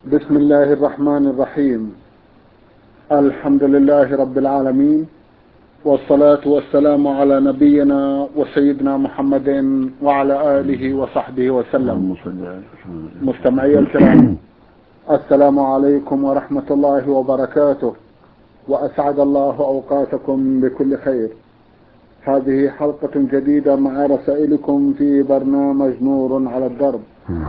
بسم الله الرحمن الرحيم. الحمد لله رب العالمين، والصلاة والسلام على نبينا وسيدنا محمد وعلى آله وصحبه وسلم. مستمعي الكرام، السلام عليكم ورحمة الله وبركاته، وأسعد الله أوقاتكم بكل خير. هذه حلقة جديدة مع رسائلكم في برنامج نور على الدرب.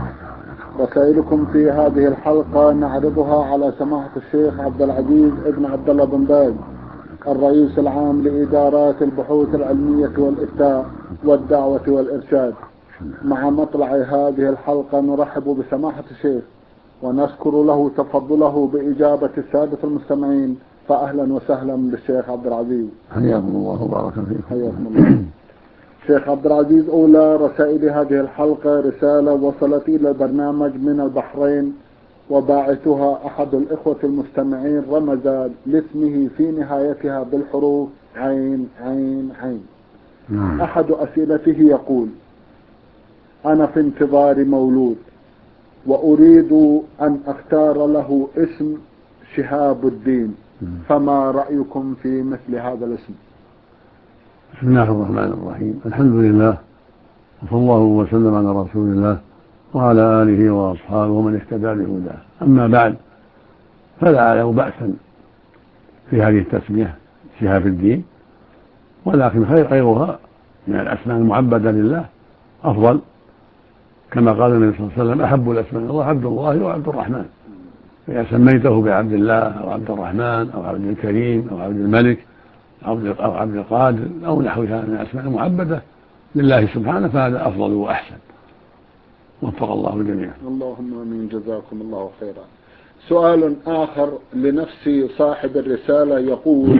رسائلكم في هذه الحلقة نعرضها على سماحة الشيخ عبد العزيز ابن عبد الله بن باز، الرئيس العام لإدارات البحوث العلمية والإفتاء والدعوة والإرشاد. مع مطلع هذه الحلقة نرحب بسماحة الشيخ ونشكر له تفضله بإجابة السادة المستمعين، فأهلا وسهلا بالشيخ عبد العزيز. حياكم الله وبارك فيكم. حياكم الله. شيخ عبد العزيز، أولى رسائل هذه الحلقة رسالة وصلت إلى البرنامج من البحرين، وباعثها أحد الإخوة المستمعين رمز لاسمه في نهايتها بالحروف عين عين عين. أحد أسئلته يقول: أنا في انتظار مولود وأريد أن أختار له اسم شهاب الدين، فما رأيكم في مثل هذا الاسم؟ بسم الله الرحمن الرحيم. الحمد لله، وصلى الله وسلم على رسول الله وعلى آله وأصحابه ومن اهتدى بهداه. أما بعد، فلا أعلم بأسا في هذه التسمية شهاب الدين، ولكن غيرها من الأسماء المعبدة لله أفضل، كما قال النبي صلى الله عليه وسلم: أحب الأسماء الله عبد الله وعبد الرحمن. إذا سميته بعبد الله أو عبد الرحمن أو عبد الكريم أو عبد الملك أو عبد القادر أو نحوها من الأسماء المعبدة لله سبحانه فهذا أفضل وأحسن. وفق الله الجميع. اللهم آمين. جزاكم الله خيرا. سؤال آخر لنفس صاحب الرسالة يقول: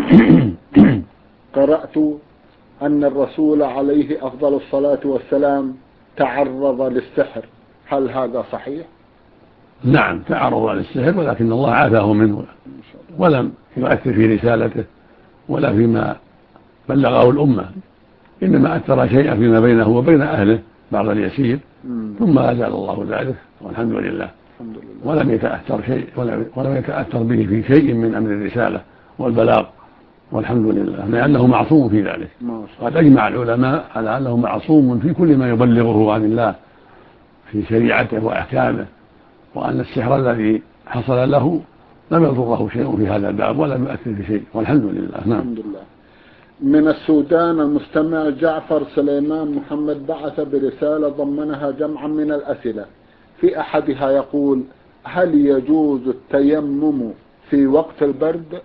قرأت أن الرسول عليه أفضل الصلاة والسلام تعرض للسحر، هل هذا صحيح؟ نعم، تعرض للسحر، ولكن الله عافاه منه ولم يؤثر في رسالته ولا فيما بلغه الأمة، إنما أثر شيئا فيما بينه وبين أهله بعض اليسير، ثم أزال الله ذلك والحمد لله. ولم يتأثر شيء ولم يتأثر به في شيء من أمر الرسالة والبلاغ، والحمد لله، لأنه معصوم في ذلك. قد أجمع العلماء على أنه معصوم في كل ما يبلغه عن الله في شريعته وأحكامه، وأن السحر الذي حصل له لم يضره شيء في هذا الباب ولم يؤثر في شيء، والحمد لله. نعم. الحمد لله. من السودان المستمع جعفر سليمان محمد بعث برسالة ضمنها جمعا من الأسئلة. في أحدها يقول: هل يجوز التيمم في وقت البرد؟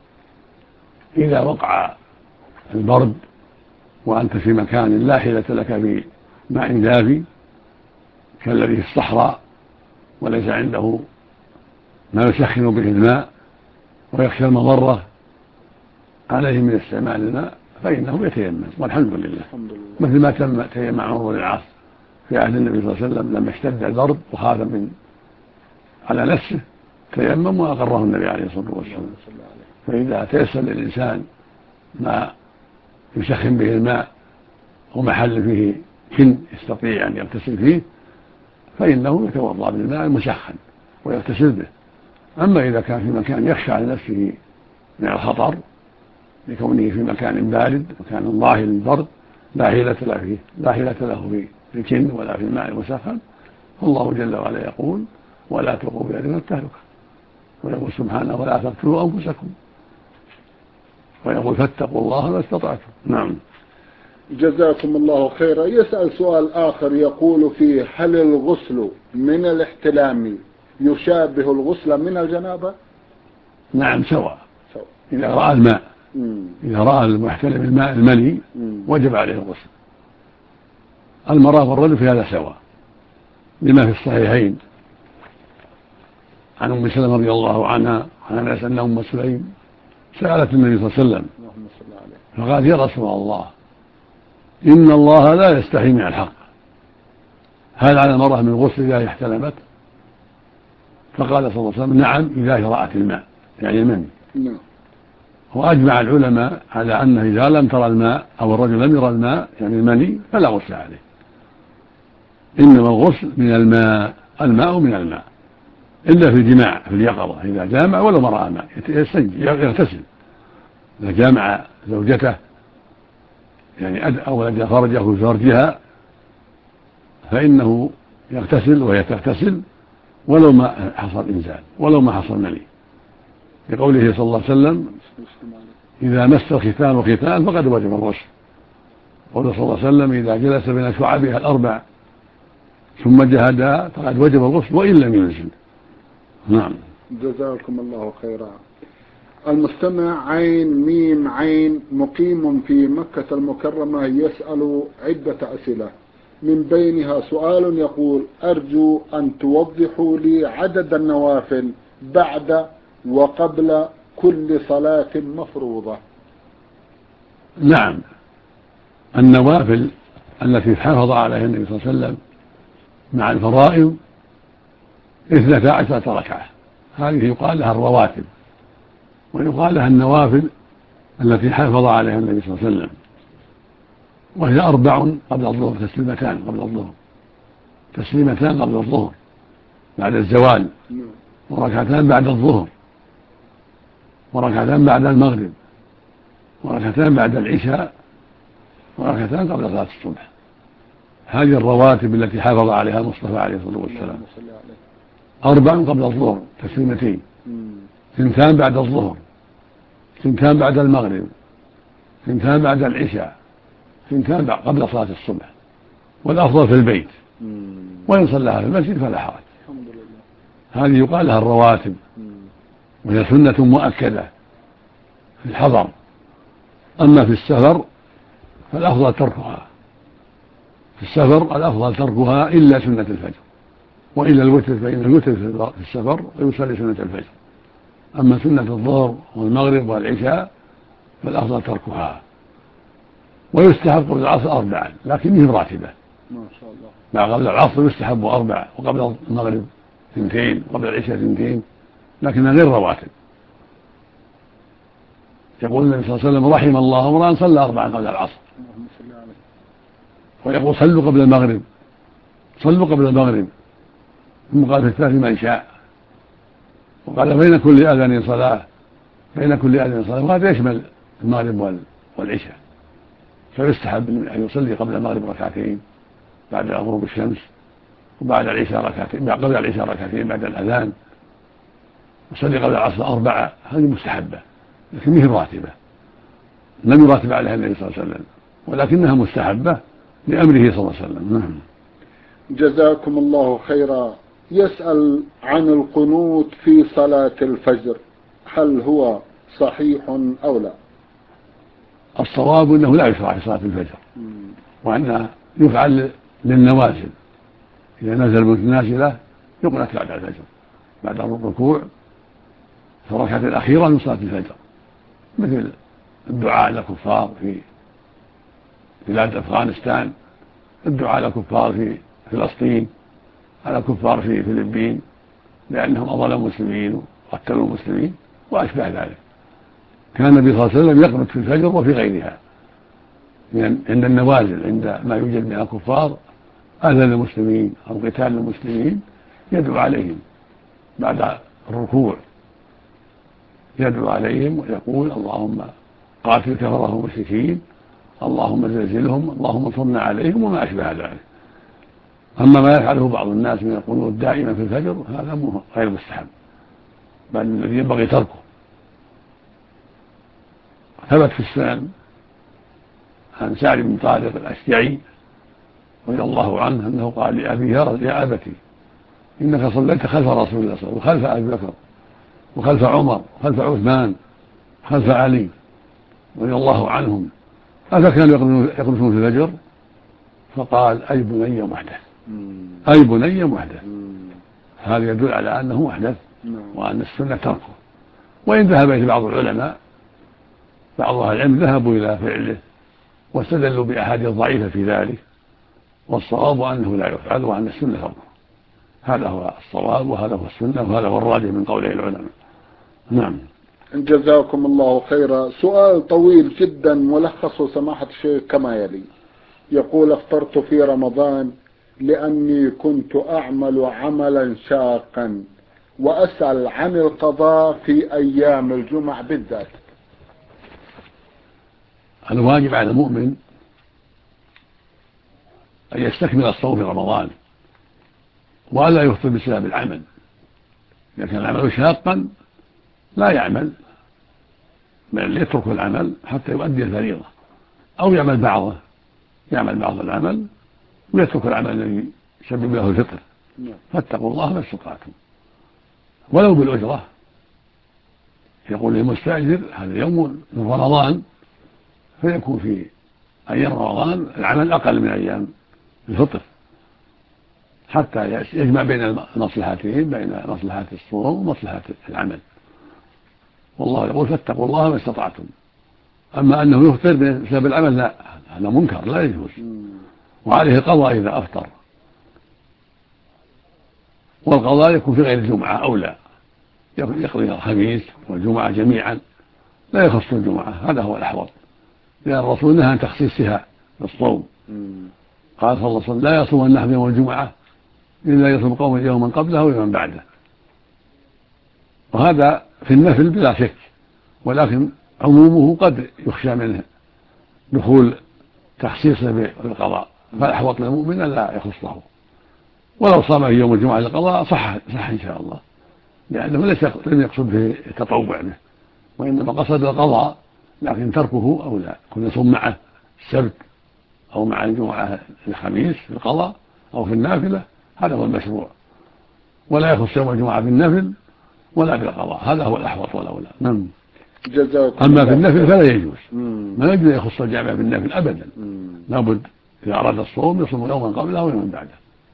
إذا وقع البرد وأنت في مكان لا حيلة لك في ماء دافي كالذي في الصحراء وليس عنده ما يسخن به الماء ويخشى المضرة عليه من استعمال الماء، فإنه يتيمم والحمد لله. مثل ما تيمم عمرو بن العاص في عهد النبي صلى الله عليه وسلم لما اشتد البرد وخاف على نفسه تيمم وأقره النبي عليه الصلاة والسلام. فإذا تيسر للإنسان ما يسخن به الماء ومحل فيه كن يستطيع أن يغتسل فيه فإنه يتوضأ بالماء المسخن ويغتسل به. أما إذا كان في مكان يخشى على نفسه من الخطر لكونه في مكان بارد مكان ظاهر البرد لا حيلة له في الكن ولا في الماء المسخن، فالله جل وعلا يقول: ولا تلقوا بأيديكم التهلكة، ويقول سبحانه: ولا تقتلوا أنفسكم، ويقول: فاتقوا الله ما استطعتم. نعم. جزاكم الله خيرا. يسأل سؤال آخر يقول فيه: هل الغسل من الاحتلام يشابه الغسل من الجنابة؟ نعم، سواء. إذا رأى الماء إذا رأى المحتلم الماء المني وجب عليه الغسل. المرأة والرجل في هذا سواء، لما في الصحيحين عن أم سلمة رضي الله عنها عن أنس أن أم سليم سألت النبي صلى الله عليه وسلم فقال: يا رسول الله، إن الله لا يستحي من الحق، هل على المرأة من غسل إذا احتلمت؟ فقال صلى الله عليه وسلم: نعم، إذا رأت الماء يعني المني. وأجمع العلماء على أنه إذا لم ترى الماء أو الرجل لم يرى الماء يعني المني فلا غسل عليه، إنما الغسل من الماء من الماء. إلا في الجماع في اليقظة، إذا جامع ولو ما رأى ماء يغتسل. إذا جامع زوجته يعني أو أدى فرجه في فرجها فإنه يغتسل وهي تغتسل ولو ما حصل إنزال ولو ما حصل ملي، لقوله صلى الله عليه وسلم: إذا مس الختان وختان فقد وجب الغسل. قال صلى الله عليه وسلم: إذا جلس بين شعبها الأربع ثم جهدها فقد وجب الغسل وإن لم ينزل. نعم. جزاكم الله خيرا. المستمع عين ميم عين مقيم في مكة المكرمة يسأل عدة أسئلة، من بينها سؤال يقول: أرجو أن توضحوا لي عدد النوافل بعد وقبل كل صلاة مفروضة. نعم، النوافل التي حافظ عليها النبي صلى الله عليه وسلم مع الفرائض 12 ركعة، هذه يقال لها الرواتب، ويقال لها النوافل التي حافظ عليها النبي صلى الله عليه وسلم، وهي 4 قبل الظهر، تسليمتان قبل الظهر بعد الزوال، وركعتان بعد الظهر، وركعتان بعد المغرب، وركعتان بعد العشاء، وركعتان قبل صلاة الصبح. هذه الرواتب التي حافظ عليها المصطفى عليه الصلاة والسلام. 4 قبل الظهر تسليمتين، 2 بعد الظهر، 2 بعد المغرب، 2 بعد العشاء، 2 قبل صلاة الصبح، والأفضل في البيت، وإن صلىها في المسجد فلا حرج. هذه يقال لها الرواتب، وهي سنة مؤكدة في الحضر. أما في السفر فالأفضل تركها، في السفر الأفضل تركها إلا سنة الفجر، وإلا الوتر، فإن الوتر في السفر ويصلي سنة الفجر. أما سنة الظهر والمغرب والعشاء فالأفضل تركها. ويستحب قبل العصر 4 لكنه راتبة، ما شاء الله. قبل العصر يستحب 4، وقبل المغرب 2، وقبل العشاء 2، لكنها غير رواتب. يقول النبي صلى الله عليه وسلم: رحم الله امرأ صلى 4 قبل العصر. ويقول: صلوا قبل المغرب، صلوا قبل المغرب، ثم قال في الثالث من شاء، وقال بين كل أذان صلاة، بين كل أذان صلاة، وهذا يشمل المغرب والعشاء. فيستحب أن يصلي قبل المغرب 2 بعد غروب الشمس، وبعد العشاء 2 قبل العشاء 2 بعد الأذان، وصلي قبل العصر 4. هذه مستحبة لكن هي راتبة، لم يراتب عليها النبي صلى الله عليه وسلم، ولكنها مستحبة لأمره صلى الله عليه وسلم. جزاكم الله خيرا. يسأل عن القنوت في صلاة الفجر، هل هو صحيح أو لا؟ الصواب أنه لا يشرع في صلاة الفجر، وأنها يفعل للنوازل. إذا نزل بالنازلة يقنت بعد الفجر، بعد الركوع في الركعة الأخيرة من صلاة الفجر، مثل الدعاء للكفار في بلاد أفغانستان، الدعاء للكفار في فلسطين، على الكفار في الفلبين لأنهم أضلوا المسلمين وقتلوا المسلمين وأشبه ذلك. كان النبي صلى الله عليه وسلم يقنت في الفجر وفي غيرها عند النوازل، عند ما يوجد من الكفار أذى للمسلمين أو قتال للمسلمين، يدعو عليهم بعد الركوع، يدعو عليهم ويقول: اللهم قاتل كفره المشركين، اللهم زلزلهم، اللهم انصرنا عليهم، وما أشبه ذلك. أما ما يفعله بعض الناس من القنوت دائما في الفجر هذا غير مستحب، بل الذي ينبغي تركه. ثبت في السنن عن سعد بن طارق الأشجعي رضي الله عنه أنه قال لأبيه: يا أبتي إنك صليت خلف رسول الله صلى الله عليه وسلم، وخلف أبي بكر، وخلف عمر، وخلف عثمان، وخلف علي رضي الله عنهم، أفكانوا يقنطون في الفجر؟ فقال: أي بني محدث، أي بني محدث. هذا يدل على أنه محدث، وأن السنة تركه. وإن ذهب إلى بعض العلماء، بعض أهل العلم ذهبوا إلى فعله واستدلوا بأحاديث ضعيفة في ذلك، والصواب أنه لا يفعل، وأن السنة تركه. هذا هو الصواب، وهذا هو السنة، وهذا هو الراجح من قوله العلماء. نعم. جزاكم الله خيرا. سؤال طويل جدا ملخص سماحة الشيخ كما يلي: يقول: افطرت في رمضان لأني كنت أعمل عملا شاقا، وأسأل عن القضاء في أيام الجمع بالذات. الواجب على المؤمن أن يستكمل الصوم في رمضان وألا يفطر بسبب العمل. إذا كان العمل شاقا لا يعمل، بل يترك العمل حتى يؤدي الفريضة، أو يعمل بعض العمل ويترك العمل الذي يسبب له الفطر. فاتقوا الله ما استطعتم ولو بالأجرة. يقول للمستأجر هذا يوم من رمضان، فيكون في أيام رمضان العمل أقل من أيام الفطر حتى يجمع بين المصلحتين، بين مصلحة الصوم ومصلحة العمل. والله يقول فاتقوا الله ما استطعتم. أما أنه يفطر بسبب العمل لا، هذا منكر لا يجوز، وعليه القضاء إذا أفطر، والقضاء يكون في غير الجمعة أولى، يقضي الخميس والجمعة جميعا لا يخص الجمعة، هذا هو الأحوط، لأن الرسول نهى عن تخصيصها بالصوم. قال صلى الله عليه وسلم لا يصومن أحد يوم الجمعة إلا يصوم قوم يوما قبله ويوما بعده. وهذا في النفل بلا شك، ولكن عمومه قد يخشى منه دخول تخصيصه بالقضاء، فالأحوط للمؤمن لا يخصه، ولو صام في يوم الجمعة للقضاء صح إن شاء الله، لأنه لم يقصد به التطوع به، وإنما قصد القضاء، لكن تركه أولى. كن يصوم معه السبت أو مع الجمعة الخميس في القضاء أو في النافلة، هذا هو المشروع، ولا يخص يوم الجمعة بالنفل ولا بالقضاء، هذا هو الأحوط والأولى. نعم. أما في النفل فلا يجوز، ما يجوز يخص الجامع بالنفل أبدا، لابد إذا أراد الصوم يصوم يوما قبله ويوما بعده.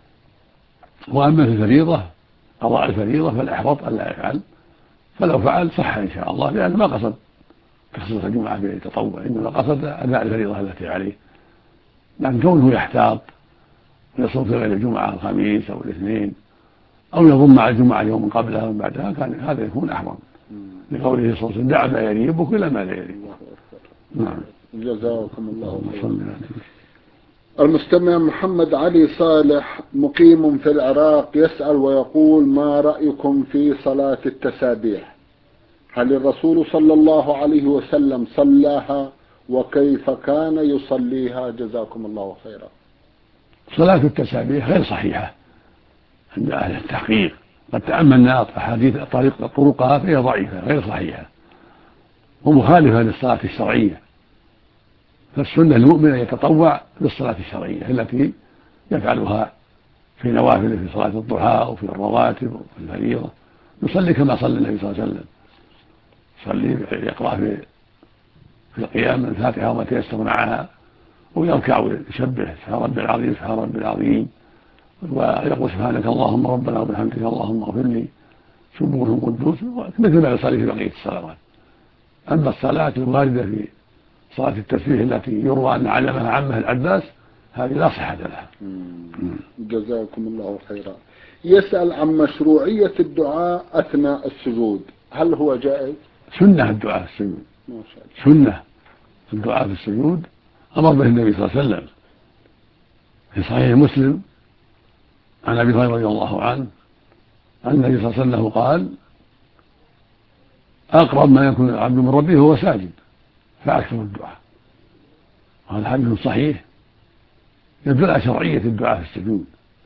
وأما في الفريضة قضاء الفريضة فالأحوط ألا يفعل، فلو فعل صح إن شاء الله، لأنه ما قصد تخصيص الجمعة بالتطوع، إنما قصد أداء الفريضة التي عليه. لكن كونه يحتاط ويصوم في غير الجمعة الخميس أو الاثنين، أو يضم مع الجمعة يوم قبلها ومن بعدها، كان هذا يكون أحوط، لقوله صلى الله عليه وسلم دع ما يريبك إلى ما لا يريبك. نعم. جزاكم الله خيرا. المستمع محمد علي صالح مقيم في العراق يسأل ويقول: ما رأيكم في صلاة التسابيح؟ هل الرسول صلى الله عليه وسلم صلاها؟ وكيف كان يصليها؟ جزاكم الله خيرا. صلاة التسابيح غير صحيحة عند أهل التحقيق، قد تأملنا أحاديث طرقها فهي ضعيفة غير صحيحة ومخالفة للصلاة الشرعية. فالسنة للمؤمن أن يتطوع بالصلاة الشرعية التي يفعلها في نوافل، في صلاة الضحى وفي الرواتب وفي الفريضة، يصلي كما صلى النبي صلى الله عليه وسلم، يصلي يقرأ في القيام الفاتحة وما تيسر معها، ويركع ويسبح سبحان ربي العظيم سبحان ربي العظيم، ويقول سبحانك اللهم ربنا وبحمدك اللهم اغفر لي سبوح قدوس، مثل ما يصلي في بقية الصلوات. أما الصلاة الواردة في صلاة التسبيح التي يروى أن علمها عمه العباس هذه لا صحة لها. جزاكم الله خيرا. يسأل عن مشروعية الدعاء أثناء السجود، هل هو جائز؟ سنة الدعاء في السجود، سنة الدعاء في السجود أمر به النبي صلى الله عليه وسلم في صحيح مسلم عن أبي هريرة رضي الله عنه أن النبي صلى الله عليه وسلم قال: أقرب ما يكون العبد من ربه وهو ساجد فأكثر الدعاء. وهذا حديث صحيح يدل على شرعية الدعاء في السجود،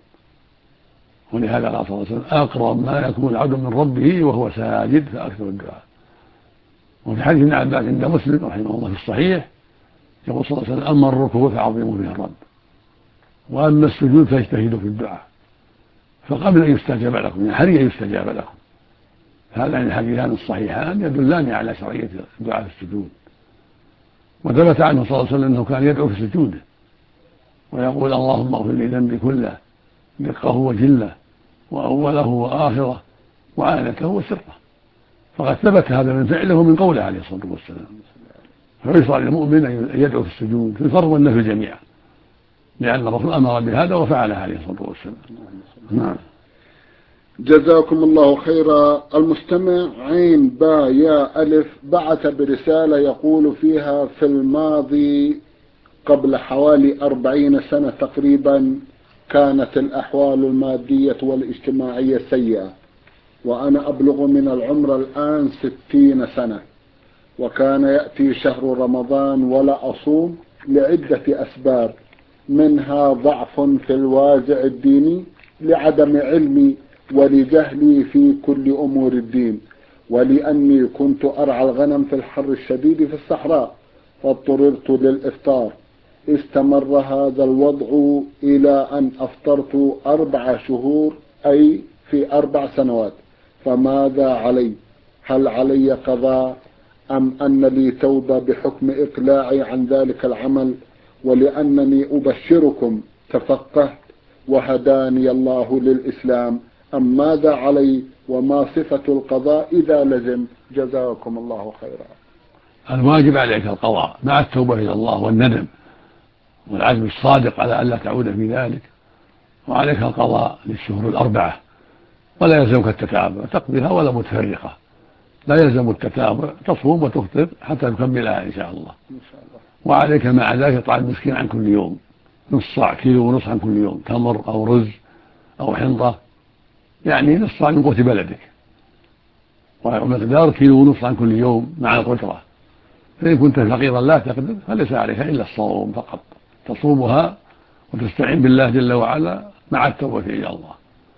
ولهذا قال صلى الله عليه وسلم: أقرب ما يكون العبد من ربه وهو ساجد فأكثر الدعاء. وفي حديث ابن عباس عند مسلم رحمه الله في الصحيح يقول صلى الله عليه وسلم: أما الركوع فعظموا فيه الرب، وأما السجود فاجتهدوا في الدعاء فقبل أن يستجاب لكم، يعني حري أن يستجاب لكم. هذان الحديثان الصحيحان يدلان على شرعية الدعاء في السجود. وثبت عنه صلى الله عليه وسلم أنه كان يدعو في سجوده ويقول: اللهم اغفر لي ذنبي كله دقه وجله وأوله وآخره وعانته وسره. فقد ثبت هذا من فعله ومن قوله عليه الصلاة والسلام. فيشرع للمؤمن أن يدعو في السجود في الفرض والنفل جميعا، لأن الرسول أمر بهذا وفعله عليه الصلاة والسلام. نعم. جزاكم الله خيرا. المستمع عين با يا ألف بعث برسالة يقول فيها: في الماضي قبل حوالي 40 سنة تقريبا كانت الأحوال المادية والاجتماعية سيئة، وأنا أبلغ من العمر الآن 60 سنة، وكان يأتي شهر رمضان ولا أصوم لعدة أسباب، منها ضعف في الوازع الديني لعدم علمي ولجهلي في كل أمور الدين، ولأني كنت أرعى الغنم في الحر الشديد في الصحراء فاضطررت للإفطار. استمر هذا الوضع إلى أن أفطرت 4 شهور، أي في 4 سنوات. فماذا علي؟ هل علي قضاء أم أن لي توبة بحكم إقلاعي عن ذلك العمل؟ ولأنني أبشركم تفقهت وهداني الله للإسلام، أم ماذا علي وما صفة القضاء إذا لزم؟ جزاكم الله خيرا. الواجب عليك القضاء مع التوبة إلى الله والندم والعزم الصادق على ألا تعود في ذلك، وعليك القضاء للشهور ال4، ولا يلزمك التتابع، تقضيها ولا متفرقة، لا يلزم التتابع، تصوم وتفطر حتى تكملها إن شاء الله. وعليك مع ذلك إطعام المسكين عن كل يوم، نص صاع، كيلو ونص عن كل يوم، تمر أو رز أو حنطة، يعني نص صاع من قوت بلدك، ومقدار كيلو ونص عن كل يوم مع القدرة. فإن كنت فقيرا لا تقدر فليس عليك إلا الصوم فقط، تصومها وتستعين بالله جل وعلا مع التوبة إلى الله.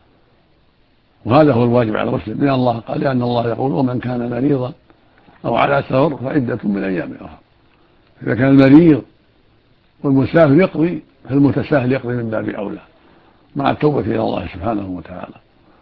وهذا هو الواجب على المسلم، لأن الله يقول: ومن كان مريضا أو على سفر فعدة من أيام أخرى. إذا كان المريض والمسافر يقضي، فالمتساهل يقضي من باب أولى مع التوبة إلى الله سبحانه وتعالى.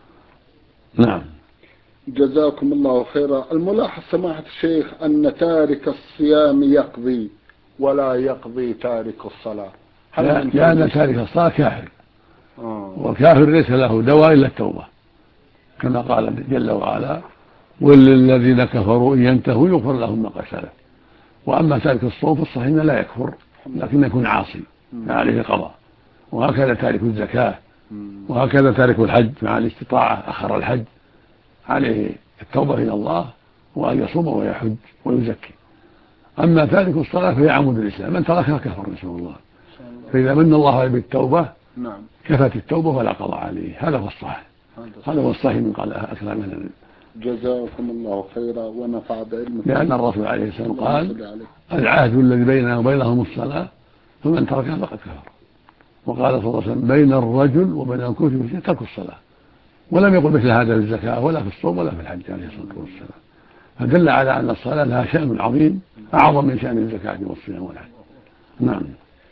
نعم. جزاكم الله خيرا. الملاحظ سماحة الشيخ أن تارك الصيام يقضي ولا يقضي تارك الصلاة. لأن تارك الصلاة كافر، والكافر ليس له دواء إلا التوبة، كما قال جل وعلا: وللذين كفروا إن ينتهوا يغفر لهم ما قد سلف. وأما تارك الصوم في الصحيح لا يكفر، لكن يكون عاصي فعليه قضاء. وهكذا تارك الزكاة، وهكذا تارك الحج مع الاستطاعة أخر الحج، عليه التوبة إلى الله وأن يصوم ويحج ويزكي. أما تارك الصلاة فهي عمود الإسلام، من تركها كفر، نسأل الله. فإذا من الله عليه بالتوبة كفت التوبة ولا قضاء عليه. هذا هو الصحيح، هذا هو الصحيح من قال أكرمنا. جزاكم الله خيرا ونفع بعلمكم. لأن الرسول عليه السلام قال: العهد الذي بيننا وبينهم الصلاة، فمن تركها فقد كفر. وقال صلى الله عليه وسلم: بين الرجل وبين الكفر ترك الصلاة. ولم يقل مثل هذا في الزكاة ولا في الصوم ولا في الحج عليه الصلاة والسلام. فدل على أن الصلاة لها شأن عظيم أعظم من شأن الزكاة والصيام والحج. نعم.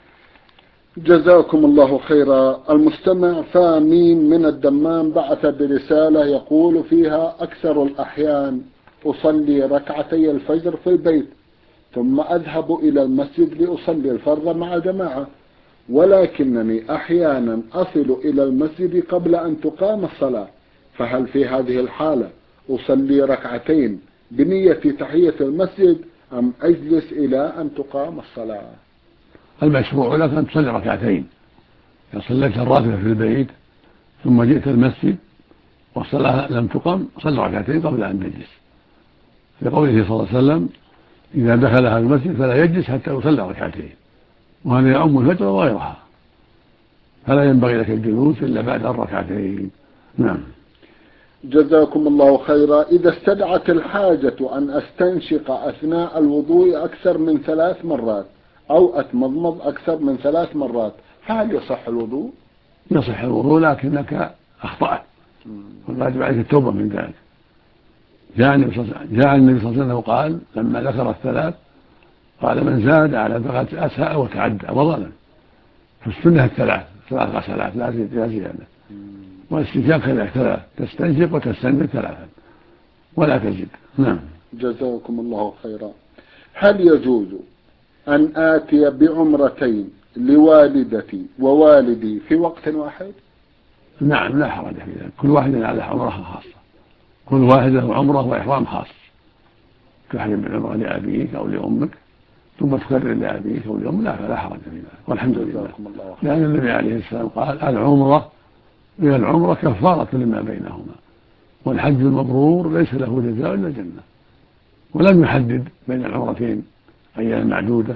جزاكم الله خيرا. المستمع فامين من الدمام بعث برسالة يقول فيها: أكثر الأحيان أصلي ركعتي الفجر في البيت، ثم أذهب إلى المسجد لأصلي الفرض مع جماعة، ولكنني أحيانا أصل إلى المسجد قبل أن تقام الصلاة، فهل في هذه الحالة أصلي ركعتين بنية تحية المسجد أم أجلس إلى أن تقام الصلاة؟ المشروع لك أن تصلي ركعتين. إذا صليت الراتبة في البيت ثم جئت المسجد والصلاة لم تقم، صل ركعتين قبل أن تجلس، لقوله صلى الله عليه وسلم: إذا دخل هذا المسجد فلا يجلس حتى يصلي ركعتين. وهذا يعم الفجر وغيرها، فلا ينبغي لك الجلوس إلا بعد الركعتين. نعم. جزاكم الله خيرا. إذا استدعت الحاجة أن أستنشق أثناء الوضوء أكثر من 3 مرات أو أتمضمض أكثر من 3 مرات، هل يصح الوضوء؟ يصح الوضوء، لكنك أخطأت، والواجب عليك التوبة من ذلك. جاء النبي صلى الله عليه وسلم قال لما ذكر الثلاث قال: من زاد على فقد أساء وتعدى وظلم. فالسنة 3 غسلات لا زيادة. والاستنشاق كذلك 3، تستنشق وتستنشق 3 ولا تزيد. نعم. جزاكم الله خيرا. هل يجوز أن آتي بعمرتين لوالدتي ووالدي في وقت واحد؟ نعم، لا حرج في ذلك، كل واحد على عمره خاصة، كل واحد له عمره وإحرام خاص. تحرم العمرة لأبيك أو لأمك ثم تكرر لأبيك أو لأمك، لا حرج في ذلك، والحمد لله. لأن النبي عليه السلام قال: العمرة إلى العمرة كفارة لما بينهما، والحج المبرور ليس له جزاء إلا الجنة. ولم يحدد بين العمرتين أيام معدودة،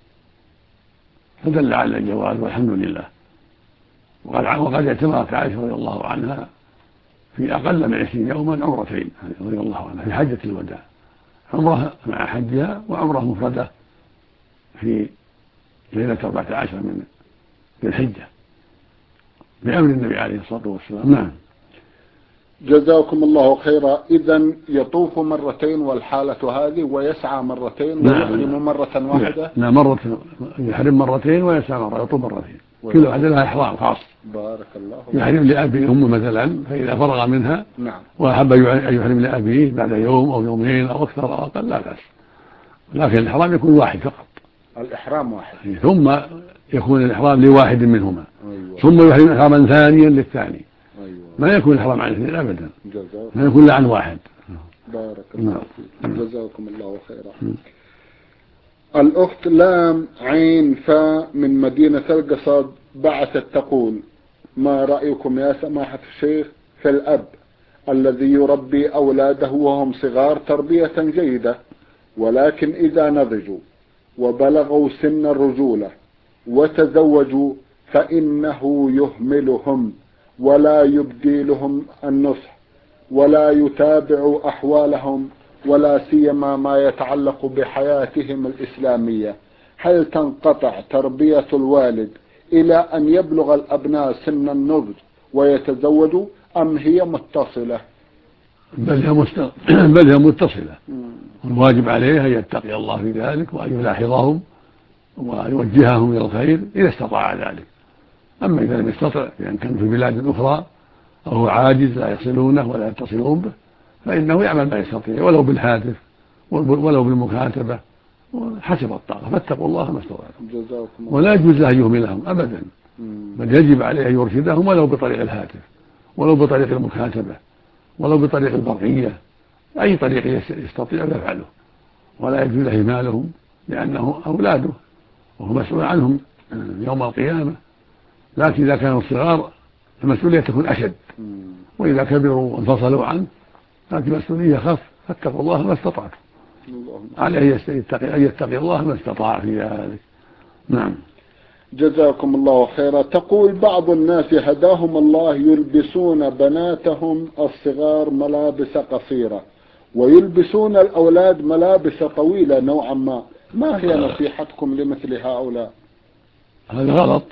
فدل على الجواز والحمد لله. وقد اعتمرت عائشة رضي الله عنها في أقل من 20 يوما عمرتين رضي الله عنها في حجة الوداع، عمرة مع حجها وعمرة مفردة في ليلة 14 من ذي الحجة بأمر النبي عليه الصلاة والسلام. نعم. جزاكم الله خيرا. إذن يطوف مرتين والحالة هذه ويسعى مرتين ويحرم مرة واحدة؟ نعم، مرة يحرم مرتين ويسعى مرة، يطوف مرتين، كل واحدة لها إحرام خاص. بارك الله. يحرم لأبي أمه مثلا، فإذا فرغ منها نعم وأحب أن يحرم لأبيه بعد يوم أو يومين أو أكثر أو أقل لا بأس، لكن الإحرام يكون واحد فقط. الإحرام واحد، ثم يكون الإحرام لواحد منهما. أيوة. ثم يحرم إحراما ثانيا للثاني. أيوة. ما يكون الإحرام عن اثنين أبدا، ما جزاكم يكون عن واحد. بارك الله فيك. جزاكم الله خيرا. الأخت لام عين فاء من مدينة القصب بعثت تقول: ما رأيكم يا سماحة الشيخ في الأب الذي يربي أولاده وهم صغار تربية جيدة، ولكن إذا نضجوا وبلغوا سن الرجولة وتزوجوا فإنه يهملهم ولا يبدي لهم النصح ولا يتابع أحوالهم ولا سيما ما يتعلق بحياتهم الإسلامية؟ هل تنقطع تربية الوالد إلى أن يبلغ الأبناء سن النضج ويتزوجوا أم هي متصلة؟ بل هي متصلة. والواجب عليه أن يتقي الله في ذلك وأن يلاحظهم ويوجههم إلى الخير إذا استطاع ذلك. أما إذا لم يستطع، لأن كان في بلاد أخرى أو هو عاجز لا يصلونه ولا يتصلون به، فإنه يعمل ما يستطيع ولو بالهاتف ولو بالمكاتبة حسب الطاقة، فاتقوا الله ما استطعتم. ولا يجوز له أن يهملهم أبدا، بل يجب عليه أن يرشدهم ولو بطريق الهاتف ولو بطريق المكاتبة ولو بطريق البرقية، أي طريق يستطيع يفعله، ولا يجوز له إهمالهم لأنه أولاده وهو مسؤول عنهم يوم القيامة. لكن إذا كانوا صغار المسؤولية تكون أشد، وإذا كبروا وانفصلوا عنه هذه مسؤولية خف، فاتقوا الله ما استطعتم. عليه أن يتقي الله ما استطاع في ذلك. نعم. جزاكم الله خيرا. تقول: بعض الناس هداهم الله يلبسون بناتهم الصغار ملابس قصيرة ويلبسون الأولاد ملابس طويلة نوعا ما هي نصيحتكم لمثل هؤلاء؟ هذا غلط،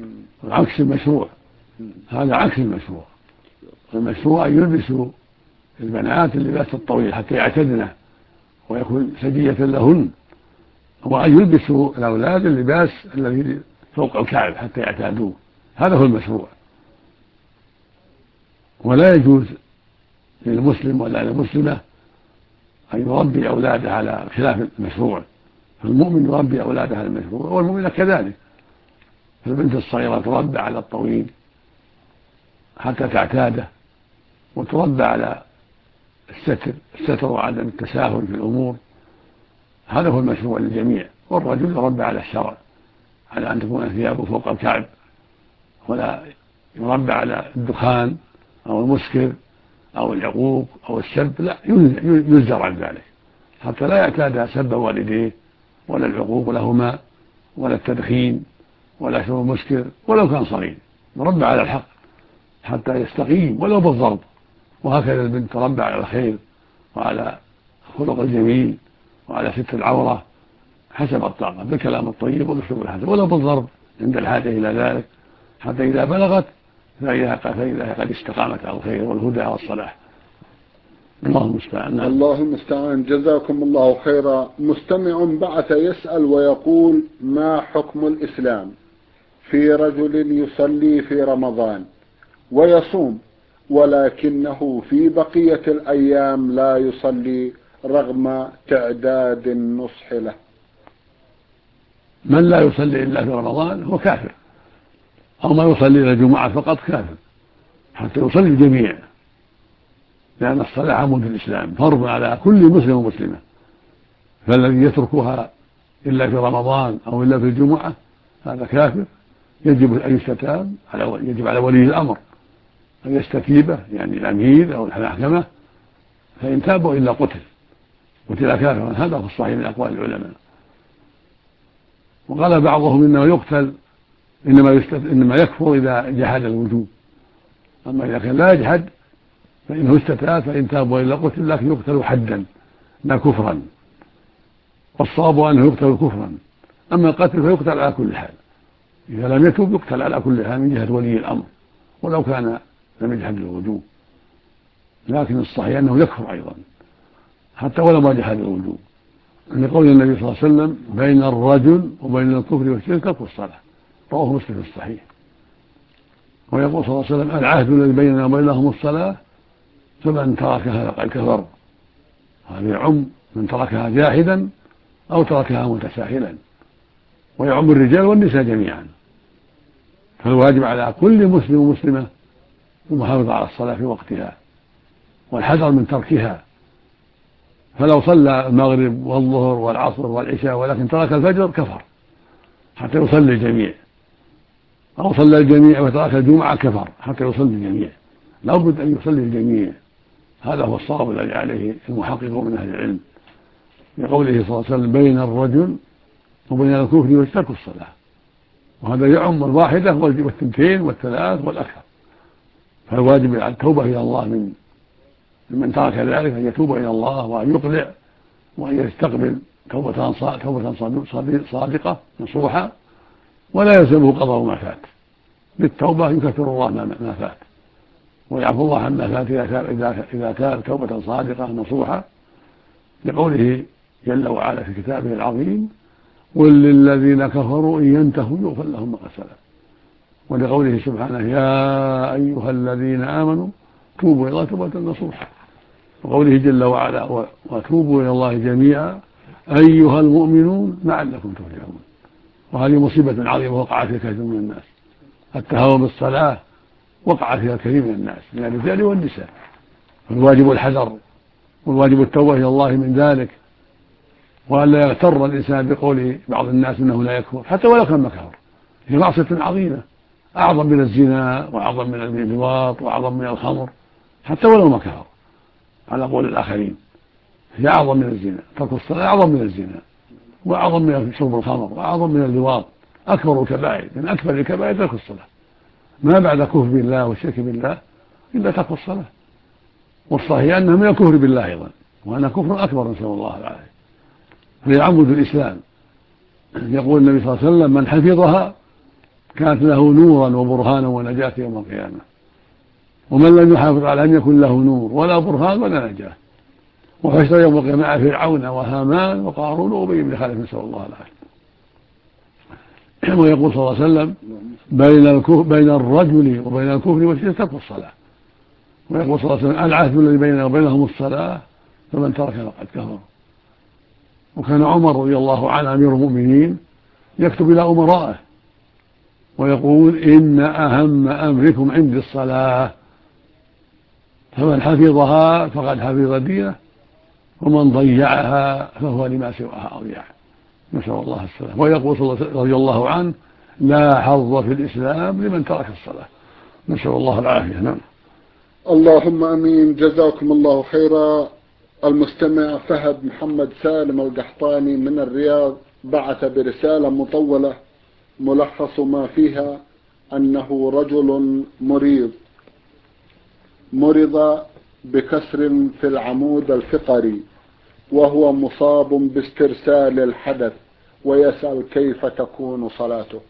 عكس المشروع. هذا عكس المشروع. المشروع أن يلبسوا البنات اللباس الطويل حتى يعتدنه ويكون سجية لهن، وأن يلبسوا الأولاد اللباس الذي فوق الكعب حتى يعتادوه. هذا هو المشروع. ولا يجوز للمسلم ولا للمسلمة أن يربي أولاده على خلاف المشروع، فالمؤمن يربي أولاده على المشروع والمؤمنة كذلك. فالبنت الصغيرة تربى على الطويل حتى تعتاده، وتربى على الستر وعدم التساهل في الأمور. هذا هو المشروع للجميع. والرجل يربى على الشرع، على أن تكون ثيابه فوق الكعب، ولا يربى على الدخان أو المسكر أو العقوق أو السب، لا، يزجر عن ذلك حتى لا يعتاد سب والديه ولا العقوق لهما ولا التدخين ولا شرب المسكر ولو كان صغير. يربى على الحق حتى يستقيم ولو بالضرب. وهكذا البنت تربى على الخير وعلى الخلق الجميل وعلى ستر العورة حسب الطاقة بالكلام الطيب والأسلوب الحسن ولو بالضرب عند الحاجة إلى ذلك، حتى إذا بلغت فإذا قد استقامت على الخير والهدى والصلاح. الله المستعان. الله المستعان. جزاكم الله خيرا. مستمع بعث يسأل ويقول: ما حكم الإسلام في رجل يصلي في رمضان ويصوم ولكنه في بقية الأيام لا يصلي رغم تعداد النصح له؟ من لا يصلي إلا في رمضان هو كافر، أو ما يصلي إلى الجمعة فقط كافر، حتى يصلي الجميع، لأن الصلاة عمود الإسلام فرض على كل مسلم ومسلمة. فالذي يتركها إلا في رمضان أو إلا في الجمعة هذا كافر، يجب أن يستتاب، يجب على ولي الأمر أن يستتيبه، يعني الأمير أو المحكمة، فإن تابوا إلا قتل كافرا. هذا هو الصحيح من أقوال العلماء. وقال بعضهم إنما يقتل إنما يكفر إذا جحد الوجوب، أما إذا كان لا يجحد فإنه استتاب فإن تاب وإلا قتل، لكن يقتل حدا لا كفرا، والصواب أنه يقتل كفرا. أما القتل فيقتل على كل حال، إذا لم يتوب يقتل على كل حال من جهة ولي الأمر ولو كان لم يجحد الوجوب، لكن الصحيح أنه يكفر أيضا حتى ولو ما جحد الوجوب، لقول النبي صلى الله عليه وسلم: بين الرجل وبين الكفر والشرك ترك الصلاة، رواه مسلم في الصحيح. ويقول صلى الله عليه وسلم: العهد الذي بيننا وبينهم الصلاة، فمن تركها فقد كفر. هذا يعم من تركها جاحدا أو تركها متساهلا، ويعم الرجال والنساء جميعا. فالواجب على كل مسلم ومسلمة المحافظة على الصلاة في وقتها والحذر من تركها. فلو صلى المغرب والظهر والعصر والعشاء ولكن ترك الفجر كفر حتى يصلي الجميع، أو صلى الجميع وترك الجمعة كفر حتى يصلي الجميع. لا بد أن يصلي الجميع، هذا هو الصواب الذي عليه المحققون من أهل العلم، لقوله صلى الله عليه وسلم: بين الرجل وبين الكفر والشرك الصلاة. وهذا يعم الواحدة والثنتين والثلاث والأكثر. فالواجب على التوبة إلى الله من ترك ذلك، أن يتوب إلى الله وأن يقلع وأن يستقبل توبة صادقة نصوحة، ولا يلزمه قضاء ما فات. بالتوبة يكفر الله ما فات ويعفو الله عما فات إذا تاب توبة صادقة نصوحة، لقوله جل وعلا في كتابه العظيم: قل للذين كفروا إن ينتهوا يغفر لهم ما قد سلف. ولقوله سبحانه: يا أيها الذين آمنوا توبوا إلى الله توبة نصوحا. وقوله جل وعلا: وتوبوا إلى الله جميعا أيها المؤمنون لعلكم تفلحون. وهذه مصيبة عظيمة وقعت في كثير من الناس، التهاون بالصلاة وقع فيها الكثير من الناس من الرجال والنساء. فالواجب الحذر، والواجب التوبة إلى الله من ذلك، وأن لا يغتر الإنسان بقول بعض الناس إنه لا يكفر حتى ولو كان ما كفر. هي معصية عظيمة أعظم من الزنا وأعظم من اللواط وأعظم من الخمر حتى ولو ما كفر على قول الآخرين. هي أعظم من الزنا، ترك الصلاة أعظم من الزنا وأعظم من شرب الخمر وأعظم من اللواط. أكبر الكبائر، من أكبر الكبائر ترك الصلاة، ما بعد كفر بالله والشرك بالله إلا ترك الصلاة. والصحيح أنها من الكفر بالله أيضا، وأنا كفر أكبر نسأل الله العافية. هي عمود الإسلام. يقول النبي صلى الله عليه وسلم: من حفظها كانت له نورا وبرهانا ونجاة يوم القيامة، ومن لم يحافظ على أن يكون له نور ولا برهان ولا نجاة. وحشر يوم القيامة مع فرعون وهامان وقارون وأبي بن خلف نسأل الله العافية. ويقول صلى الله عليه وسلم: بين الرجل وبين الكفر والشرك ترك الصلاة. ويقول صلى الله عليه وسلم: العهد الذي بيننا وبينهم الصلاة، فمن ترك فقد كفر. وكان عمر رضي الله عنه أمير المؤمنين يكتب إلى أمرائه ويقول: إن أهم أمركم عندي الصلاة، فمن حفظها فقد حفظ دينه، ومن ضيعها فهو لما سواها أضيع. نسأل الله السلامة. ويقول رضي الله عنه: لا حظ في الإسلام لمن ترك الصلاة. نسأل الله العافية. نعم. اللهم أمين. جزاكم الله خيرا. المستمع فهد محمد سالم القحطاني من الرياض بعث برسالة مطولة ملخص ما فيها أنه رجل مرض بكسر في العمود الفقري، وهو مصاب باسترسال الحدث، ويسأل كيف تكون صلاته.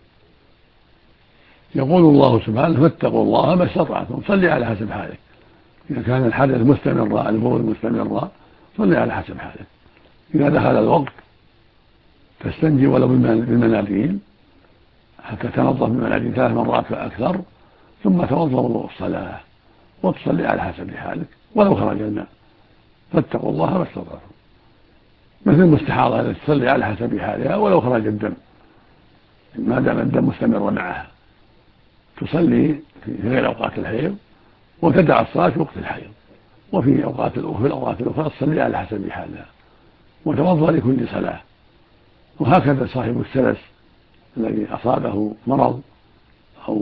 يقول الله سبحانه: فاتقوا الله ما استطعتم، صلي على حسب حالك. إذا كان الحدث مستمرا، البول مستمرا، صلي على حسب حالك. إذا دخل الوقت تستنجي ولو بالمناديل حتى تنظف بالمناديل 3 مرات فأكثر، ثم توضأ وضوء الصلاة وتصلي على حسب حالك ولو خرج الماء. فاتقوا الله ما استطعتم. مثل المستحاضة التي تصلي على حسب حالها ولو خرج الدم، ما دام الدم مستمر معها تصلي في غير أوقات الحيض، وتدع الصلاة في وقت الحيض، وفي الأوقات الأخرى تصلي على حسب حالها وتوضأ لكل صلاة. وهكذا صاحب السلس الذي أصابه مرض أو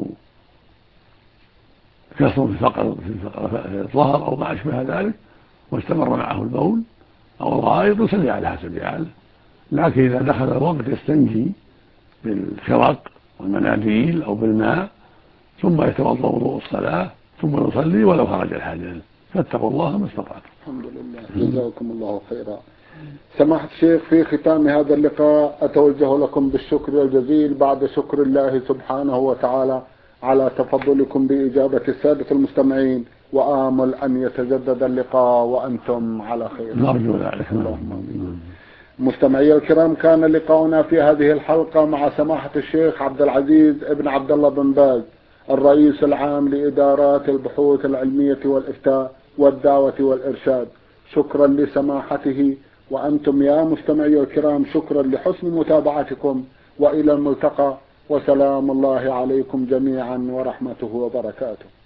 كسر في الظهر أو ما أشبه ذلك واستمر معه البول أو الغائط يصلي على حسب حاله. لكن إذا دخل الوقت يستنجي بالخرق والمناديل أو بالماء، ثم يتوضأ وضوء الصلاة، ثم يصلي ولو خرج الحدث. فاتقوا الله ما استطعتم. الحمد لله، جزاكم الله خيرا. سماحة الشيخ، في ختام هذا اللقاء أتوجه لكم بالشكر الجزيل بعد شكر الله سبحانه وتعالى على تفضلكم بإجابة السادة المستمعين، وآمل أن يتجدد اللقاء وأنتم على خير. نرجو ذلك. مستمعي الكرام، كان لقاؤنا في هذه الحلقة مع سماحة الشيخ عبد العزيز ابن عبد الله بن باز، الرئيس العام لإدارات البحوث العلمية والإفتاء والدعوة والإرشاد. شكرا لسماحته، وأنتم يا مستمعي الكرام شكرا لحسن متابعتكم، وإلى الملتقى، وسلام الله عليكم جميعا ورحمته وبركاته.